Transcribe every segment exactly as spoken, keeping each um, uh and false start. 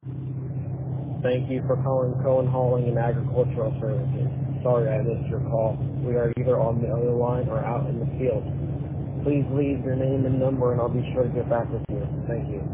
Thank you for calling Cohen Hauling and Agricultural Services. Sorry I missed your call. We are either on the other line or out in the field. Please leave your name and number and I'll be sure to get back with you. Thank you.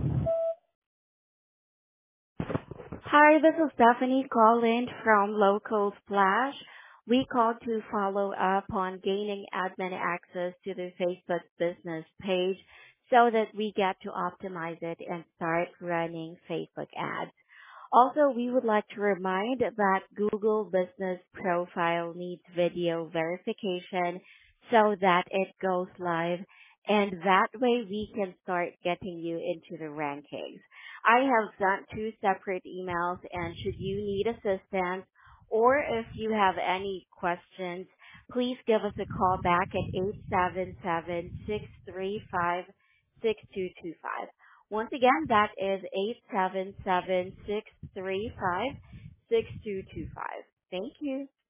Hi, this is Stephanie calling from Local Splash. We called to follow up on gaining admin access to the Facebook business page so that we get to optimize it and start running Facebook ads. Also, we would like to remind that Google Business Profile needs video verification so that it goes live, and that way we can start getting you into the rankings. I have sent two separate emails, and should you need assistance or if you have any questions, please give us a call back at eight seven seven, six three five, six two two five. Once again, that is eight seven seven, six three five, six two two five. Thank you.